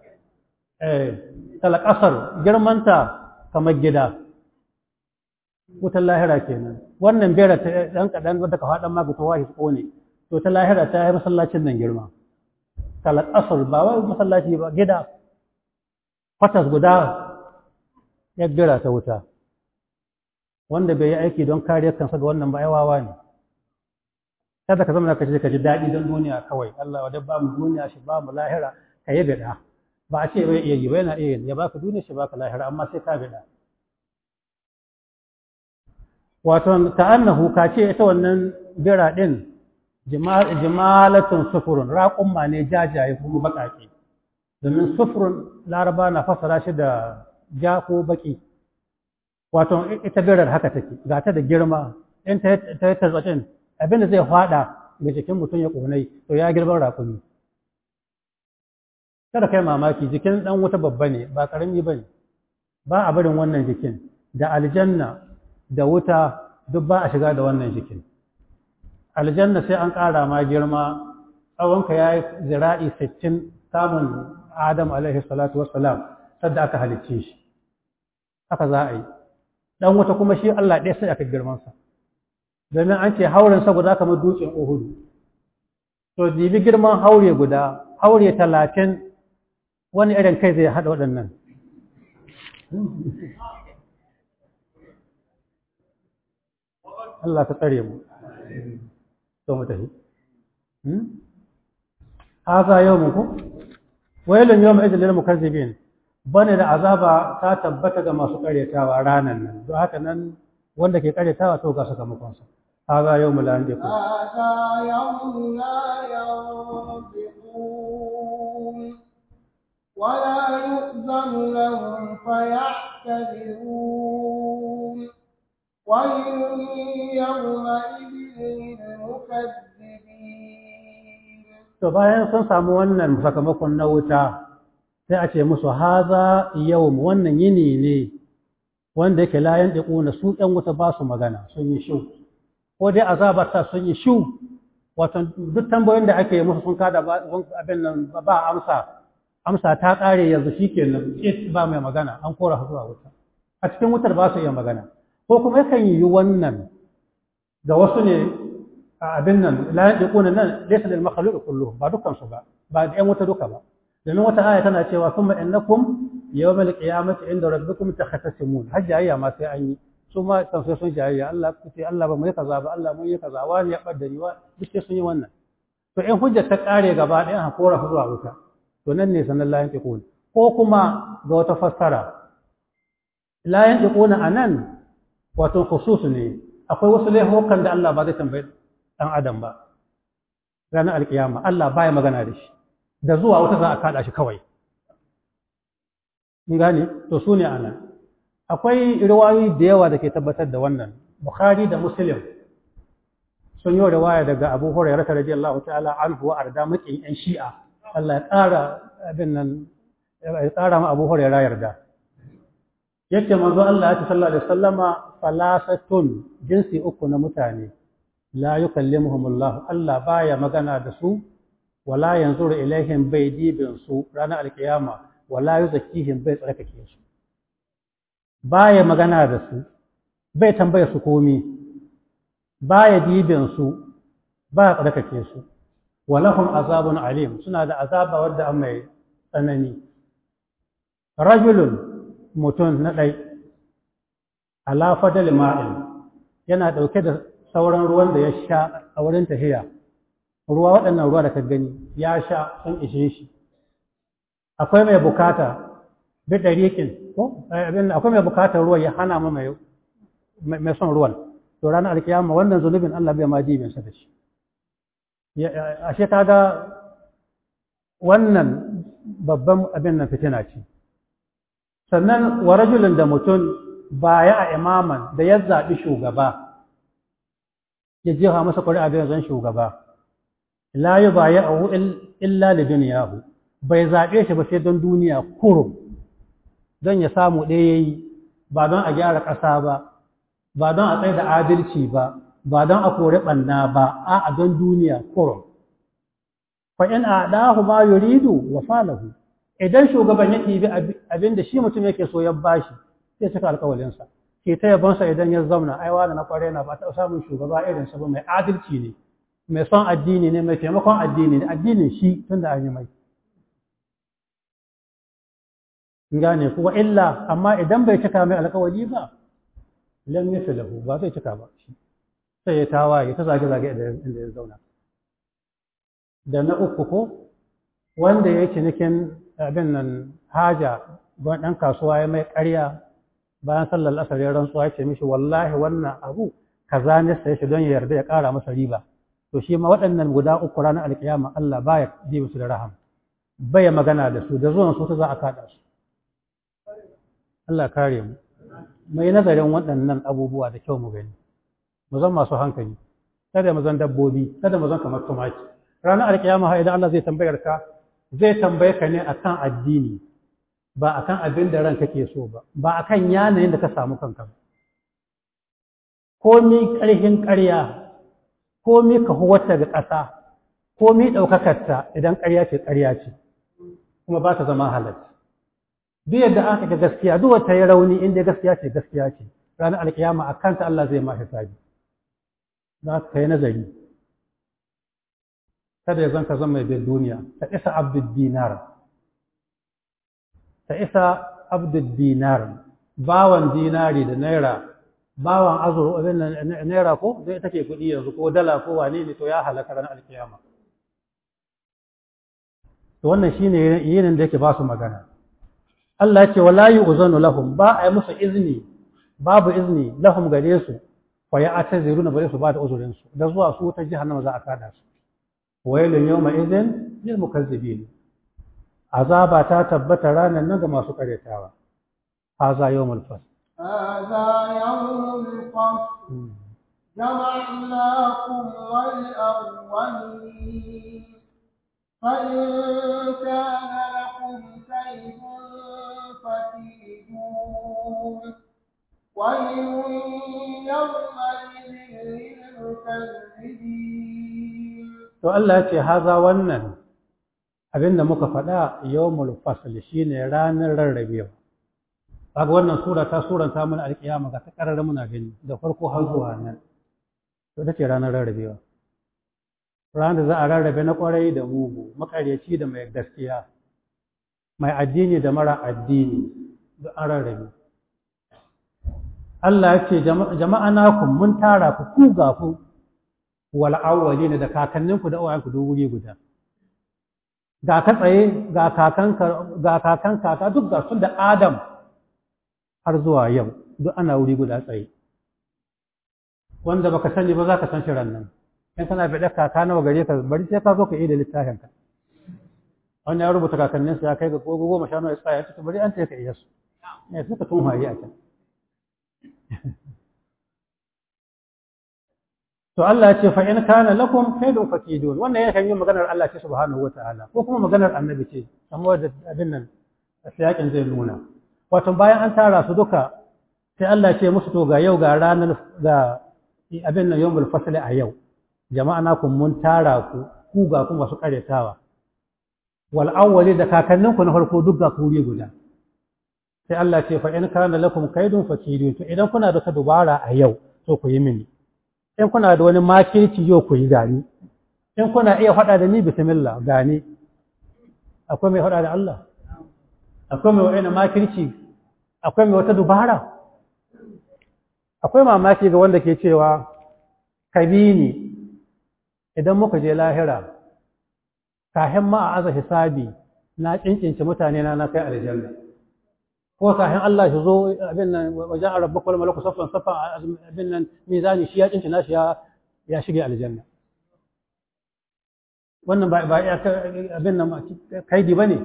kal kasar girmanta kamar gida wutar lahira kenan wannan bera ta dan kadan wanda ka fadan maka to wahi ko ne to ta lahira ta yi masallacin nan girma kala asr ba wai masallaci ba gida fatas guda ya bera ta wuta wanda bai yi aiki don kariyar kansa ga wannan ba ai wawa ne kada ka zama ka ji daɗi don duniya kawai Allah wa dabba mu duniya shi ba mu lahira ka yi bida ba a ce bai iya yi ba yana iya ya baka duniya shi baka lahira amma sai ka bida wato ta'annahu ka ce ita wannan bira din jimalatun sufurun raƙumma ne jajaye kuma baƙaƙe domin sufurun laraba na fasara shi da ja ko baki wato ita birar haka take ga ta da girma in ta yi tarzacin abin da zai fada ga jikin mutum ya ƙonai to ya girman rakumi kada kai mamaki jikin ɗan wuta babba ne ba ƙarami ba ne ba a barin wannan jikin da aljanna da wuta duk ba a shiga da wannan jikin aljanna sai an ƙara ma girma tsawonka ya yi zira'i 60 samun adam alaihi salatu wassalam sadda aka halicce shi haka za a yi ɗan wuta kuma shi Allah ɗaya sai aka girmansa domin an ce haurensa guda kamar dutsen uhudu to dibi girman haure guda haure 30 wani irin kai zai haɗa waɗannan Allah ta tsare mu to mu tafi haza yawmun ku wailun yawma idil lil mukazzibin bane da azaba ta tabbata ga masu karyatawa ranan nan don haka nan wanda ke karyatawa to ga sakamakon sa haza yawmul la yantiqun هذا يوم لا ينطقون ولا يؤذن لهم فيعتذرون ويل يومئذ للمكذبين. to bayan sun samu wannan sakamakon na wuta sai a ce musu haza yawm wannan yini ne wanda yake la yantiquna su ɗan wuta ba su magana sun yi shu ko dai azabar ta sun yi shu wato duk tambayoyin da ake musu sun kada abin nan ba amsa ta ƙare yanzu shikenan ba mai magana an kora zuwa wuta a cikin wutar ba su iya magana ko kuma yakan yi wannan ga wasu ne a abin nan la yaquna nan laysa lil makhluq kulluhum ba dukkan su ba da ƴan wuta duka ba domin wata aya tana cewa thumma innakum yawmal qiyamati inda rabbikum takhtasimun hajjaya ma sai an yi su ma kan sai sun jayayya Allah ce Allah ba mu yi kaza ba Allah mun yi kaza wani ya baddani wa duk sai sun yi wannan to in hujjar ta kare gaba ɗayan hakora zuwa wuta to nan ne sanan la yantiqun ko kuma ga wata fassara la yantiquna anan wato khusus ne akwai wasu laifukan da Allah ba zai tambaye dan adam ba ranar alkiyama Allah baya magana da shi da zuwa wata za a kada shi kawai mun gane to su ne anan akwai riwayoyi da yawa da ke tabbatar da wannan Bukhari da Muslim sun yi riwaya daga Abu Hurairah radiyallahu ta'ala anhu wa arda makin yan Shi'a Allah ya ƙara abin nan ya ƙara ma Abu Hurairah yarda yake manzo Allah ya ce sallallahu alaihi wasallama falasatun jinsi uku na mutane la yukallimuhumullah Allah baya magana da su wala yanzuru ilaihim bai dibin su ranar alkiyama wala yuzakkihim bai tsarkake su baya magana da su bai tambaya su komi baya dibin su ba tsarkake su walahum azabun alim suna da azaba wadda an mai tsanani rajulun mutum na ɗai ala fadal ma'in yana ɗauke da sauran ruwan da ya sha a wurin tahiya ruwa waɗannan ruwa da ka gani ya sha sun ishe shi akwai mai bukata bi ɗariƙin ko akwai mai bukatar ruwa ya hana mu mai son ruwan to ranar alkiyama wannan zunubin Allah bai ma dibin sa da shi ashe kaga wannan babban abin nan fitina ce sannan wa rajulun da mutum baya a imaman da ya zaɓi shugaba ya jefa masa ƙuri'a da zan shugaba la yubaya'u illa li dunyahu bai zaɓe shi ba sai don duniya kurum don ya samu ɗaya yayi ba don a gyara ƙasa ba don a tsaye da adalci ba don a kore ɓanna ba a don duniya kurum fa in a'dahu ma yuridu wa falahu idan shugaban ya ɗibi abin da shi mutum yake so ya bashi sai cika alƙawalinsa ke ta yabonsa idan ya zauna ai wani na kware na ba ta samun shugaba irin sa ba mai adalci ne mai son addini ne mai taimakon addini ne addinin shi tunda an yi mai gane kuwa illa amma idan bai cika mai alƙawari ba lam yaflahu ba zai cika ba shi sai ya tawaye ta zage zage inda ya zauna da na uku ko wanda ya cinikin abin nan haja ban ɗan kasuwa ya mai ƙarya bayan sallar asar ya rantsuwa ya ce mishi wallahi wannan abu kaza ne sai shi don ya yarda ya ƙara masa riba to shi ma waɗannan guda uku ranar alƙiyama Allah baya ji musu da rahama bai magana da su da zuwan su ta za a kaɗa su Allah kare mu mai nazarin waɗannan abubuwa da kyau mu gani mu zan masu hankali kada mu zan dabbobi kada mu zan kamar tumaki ranar alkiyama ha idan Allah zai tambayar ka zai tambaye ka ne akan addini ba akan abin da ranka ke so ba akan yanayin da ka samu kanka ba komi ƙarfin ƙarya komi kahuwarta ga ƙasa komi ɗaukakarta idan ƙarya ce kuma ba ta zama halatta duk yadda aka ga gaskiya duk wata yi rauni inda gaskiya ce ranar alkiyama a kanta Allah zai ma hisabi za ka yi nazari kada ya zanka zama mai bin duniya ta isa abdul dinar bawan dinari da naira bawan azuru abin naira ko zai take kuɗi yanzu ko dala ko wane ne to ya halaka ranar alkiyama to wannan shine yinin da yake ba su magana Allah ya ce wala yu'zanu lahum ba a yi musu izini babu izini lahum gare su fa ya ataziruna bare su ba da uzurin su da zuwa su ta jahannama za a kada su wailun yawma idhin lil mukazzibin azaba ta tabbata ranan nan ga masu karyatawa haza yawmul fasl هذا يوم الفصل جمعناكم والأولين فإن كان لكم كيد فكيدون ويل يومئذ للمكذبين. to Allah ya ce haza wannan abinda muka faɗa yawmul fasl shine ranar rarrabewa. Kaga wannan sura ta suranta mana alƙiyama ga ta ƙarara muna gani da farko har zuwa nan to ita ce ranar rarrabewa ranar da za a rarrabe na ƙwarai da mugu makaryaci da mai gaskiya mai addini da mara addini duk an rarrabe Allah ya ce jama'a nakum mun tara ku ga ku wal awwalin da kakanninku da uwayenku duk wuri guda ga ka tsaye ga kakan kaka duk ga sun da Adam har zuwa yau duk ana wuri guda tsaye wanda baka sani ba za ka san shirin nan in kana fi ɗaka kaka nawa gare ka bari sai ka zo ka yi da littafin ka wanda ya rubuta kakannin ya kai ga kogo 10 ya tsaya cikin bari an ta ka iya su ne suka tun hari a can to Allah ya ce fa in kana lakum kaydun fakidun wannan ya kan yi maganar Allah ce subhanahu wataala ko kuma maganar annabi ce amma da abin nan siyakin zai nuna wato bayan an tara su duka sai Allah ce musu to ga yau ga ranar ga abin nan yawmul fasli a yau jama'a na kun mun tara ku ga ku masu karyatawa wal awwali da kakanninku na farko duk ga kuri guda sai Allah ce fa in kana lakum kaidun fakidun to idan kuna da dubara a yau to ku yi mini in kuna da wani makirci yau ku yi gani in kuna iya faɗa da ni bismillah gani akwai mai faɗa da Allah akwai mai wa'ina makirci akwai mai wata dubara akwai mamaki ga wanda ke cewa kabini idan muka je lahira kahin ma a aza hisabi na cincince mutane na kai aljanna ko kahin Allah shi zo abin nan wajen rabbuka wal malaku saffan saffa abin nan mizani shi ya cincina shi ya shige aljanna wannan ba abin nan kaidi bane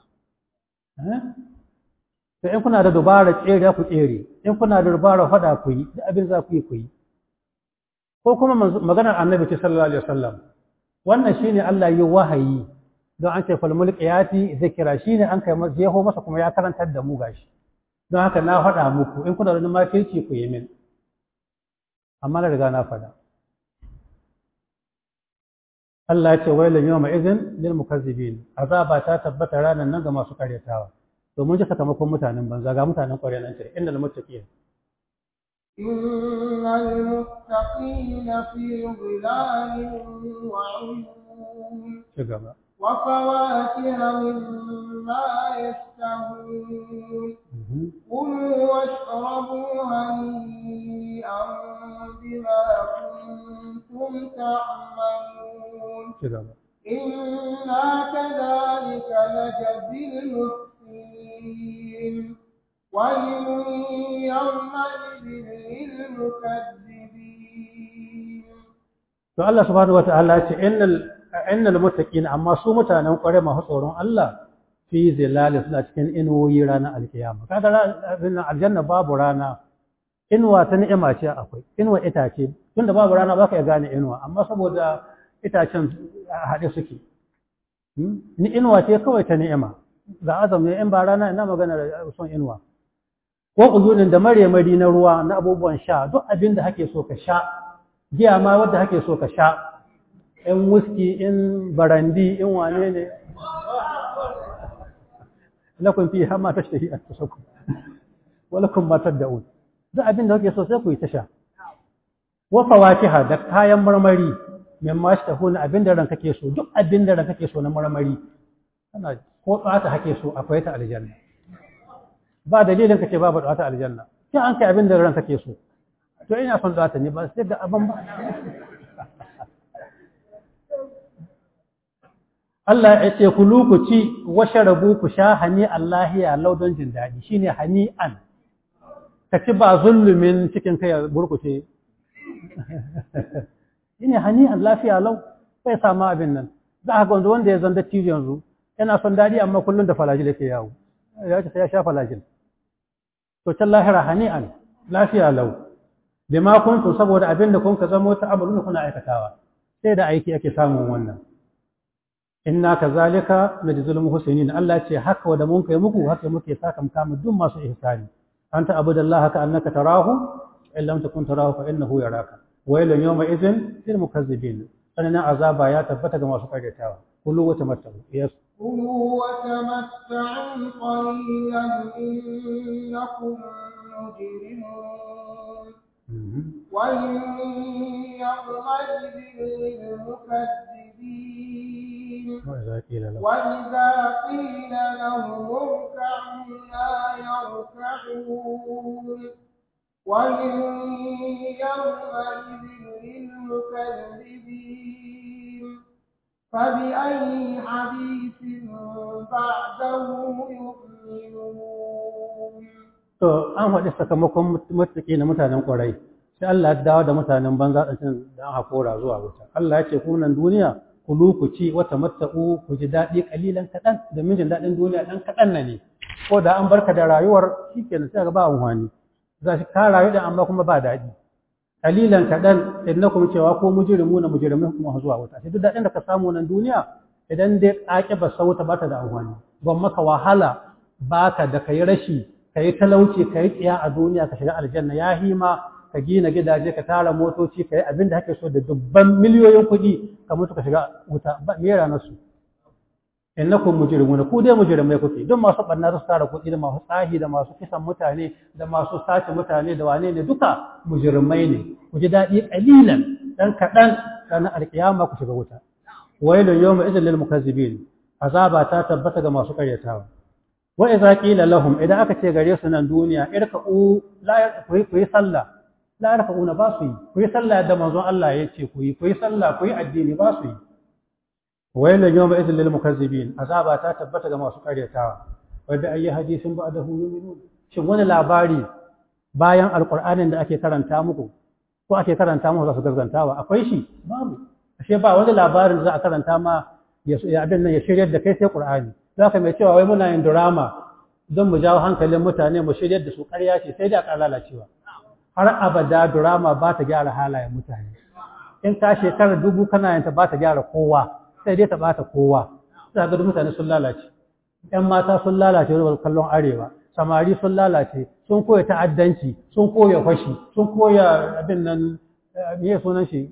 to in kuna da dubara tsere ku tsere in kuna da dubara fada ku yi da abin za ku yi ko kuma maganar annabi sallallahu alaihi wasallam wannan shine Allah yi wahayi don an ce fal mulkiyati zikra shine an kai masa yaho masa kuma ya karantar da mu gashi don haka na fada muku in kuna da makirci ku yi min amma na riga na fada Allah ya ce wailun yawma idhin lil mukazzibin azaba ta tabbata ranan nan ga masu karyatawa to mun ji sakamakon mutanen banza ga mutanen ƙwarya nan ce innal muttaqin innal muttaqina fi dhilalin wa 'uyun shugaba wa fawakiha mimma yashtahun kulu washrabu hani'an bima kuntum ta'malun shugaba inna kadhalika najzi al-muhsinin ويل يومئذ للمكذبين. to Allah subhanahu wata'ala ya ce innal muttaqin amma su mutanen kware masu tsoron Allah fi zilali suna cikin inuwoyi ranar alkiyama kaga aljanna babu rana inuwa ta ni'ima ce akwai inuwa itace tunda babu rana baka ya gane inuwa amma saboda itacen haɗe suke ni inuwa ce kawai ta ni'ima ga azam ne in ba rana ina magana da son inuwa ko uyunin da maremari na ruwa na abubuwan sha duk abin da hake so ka sha giya ma wadda hake so ka sha in wuski in barandi in wane ne lakum fi hamma tashtahi anfusakum wa lakum ma tad'un duk abin da kake so sai ku yi tasha wa fawakiha da kayan marmari mimma shtahuna abin da ranka kake so duk abin da ranka kake so na marmari kana ko tsata hake so akwai ta aljanna ba dalilin kace babu tsata aljanna kin an kai abin da ranka kake so to ina son tsata ne ba sai da abin ba Allah ya ce kulu ku ci washarabu ku sha hani Allahiya laudon jin daɗi shine hani'an ka ci ba zulumin cikin kai ya burkuce shine hani'an lafiya lau sai samu abin nan za ka ga wanda ya zanda cijo yanzu yana son daɗi amma kullum da falajil yake yawo ya ce sai ya sha falajil to can lahira hani'an lafiya lau bima kuntum saboda abin da kun ka zamo ta amaluna kuna aikatawa sai da aiki ake samun wannan inna kazalika najzul muhsinin Allah ce haka wanda mun kai muku haka muke saka mu duk masu ihsani anta abudallaha ka annaka tarahu in lam takun tarahu fa innahu yaraka wailun yawma idhin lil mukazzibin sanana azaba ya tabbata ga masu karyatawa kullu wa tamattu yes كلوا وتمتعوا قليلا إنكم مجرمون ويل يومئذ للمكذبين وإذا قيل لهم اركعوا لا يركعون ويل يومئذ للمكذبين فبأي حديث بعده يؤمنون to an faɗi sakamakon matuƙi na mutanen ƙwarai sai Allah ya dawo da mutanen banza ɗin da an haƙora zuwa wuta Allah ya ce ku nan duniya kulu ku ci wata matta'u ku ji daɗi ƙalilan kaɗan da mijin daɗin duniya ɗan kaɗan na ne ko da an barka da rayuwar shi ke sai ga ba amfani za shi ka rayu da amma kuma ba daɗi ƙalilan kaɗan innakum cewa ko mujrimuna mujrimai kuma zuwa wuta sai duk daɗin da ka samu nan duniya idan dai ƙaƙi ba sauta ba ta da amfani ban maka wahala baka da kai rashi kai talauci kai tsiya a duniya ka shiga aljanna ya hima ka gina gidaje ka tara motoci ka yi abin da kake so da dubban miliyoyin kuɗi ka mutu ka shiga wuta ba me ranar su innakum mujrimuna ku dai mujrimai kuke duk masu banna su tara kuɗi da masu tsahi da masu kisan mutane da masu sace mutane da wane ne duka mujrimai ne ku ji daɗi ƙalilan dan kaɗan ranar alƙiyama ku shiga wuta wailun yawma idhil lil mukazzibin azaba ta tabbata ga masu ƙaryatawa wa idza qila lahum idan aka ce gare su nan duniya irka'u la ku yi sallah la yarfa'una ba su yi ku yi sallah da manzon Allah ya ce ku yi sallah ku yi addini ba su yi wailun yawma idhil lil mukazzibin azaba ta tabbata ga masu karyatawa wa bi ayyi hadisin ba'dahu yu'minun shin wani labari bayan alqur'anin da ake karanta muku ko ake karanta muku za su gazgantawa akwai shi babu ashe ba wani labarin za a karanta ma ya abin nan ya shiryar da kai sai qur'ani zaka mai cewa wai muna yin drama don mu jawo hankalin mutane mu shiryar da su ƙarya ce sai da aka lalacewa har abada drama ba ta gyara halayen mutane in ka shekarar 1000 kana yin ta ba ta gyara kowa sai dai ta bata kowa sai ga mutane sun lalace ƴan mata sun lalace wurin kallon arewa samari sun lalace sun koya ta'addanci sun koya fashi sun koya abin nan me sunan shi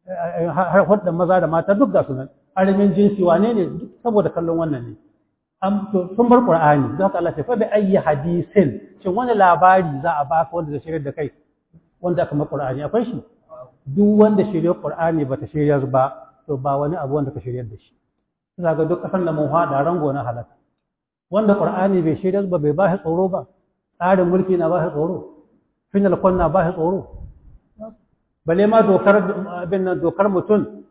har huddan maza da mata duk ga sunan arimin jinsi wane ne saboda kallon wannan ne sun bar qur'ani don haka Allah ya fa bi ayyi hadisin shin wani labari za a baka wanda zai shirya da kai wanda aka ma qur'ani akwai shi duk wanda shirya qur'ani bata shirya ba to ba wani abu wanda ka shiryar da shi za ga duk kasan da mun hada rango na halaka wanda qur'ani bai shiryar ba bai ba shi tsoro ba tsarin mulki na ba shi tsoro final kon na ba shi tsoro bale ma dokar mutum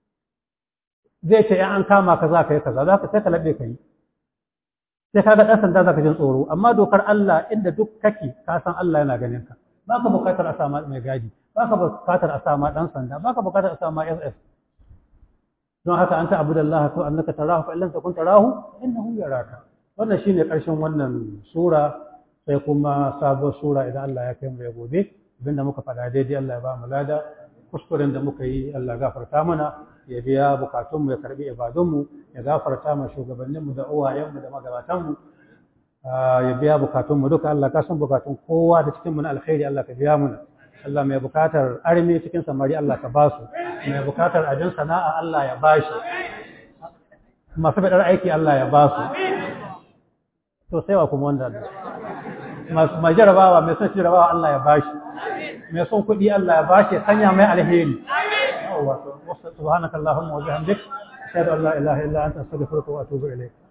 zai ce an kama ka za ka yi kaza za ka sai ka laɓe ka yi sai ka ga ɗan sanda za ka jin tsoro amma dokar Allah inda duk kake ka san Allah yana ganin ka ba ka buƙatar a sama mai gadi ba ka buƙatar a sama ɗan sanda ba ka buƙatar a sama SS don haka anta abudallaha to annaka tarahu fa illam takun tarahu innahu yaraka wannan shine ƙarshen wannan sura sai kuma sabuwar sura idan Allah ya kai mu ya gobe abinda muka faɗa daidai Allah ya ba mu lada kuskuren da muka yi Allah gafarta mana ya biya bukatunmu ya karbi ibadunmu ya gafarta ma shugabanninmu da uwayenmu da magabatanmu ya biya bukatunmu duka Allah ka san bukatun kowa da cikin mu na alkhairi Allah ka biya mu Allah mai bukatar armi cikin samari Allah ka basu mai bukatar abin sana'a Allah ya bashi masu fadar aiki Allah ya basu to sai wa kuma wanda mai jarabawa mai son jarabawa Allah ya bashi mai son kuɗi Allah ya bashi sanya mai alheri subhanakallahumma wa bihamdik ashhadu an la ilaha illa anta astaghfiruka wa atubu ilayk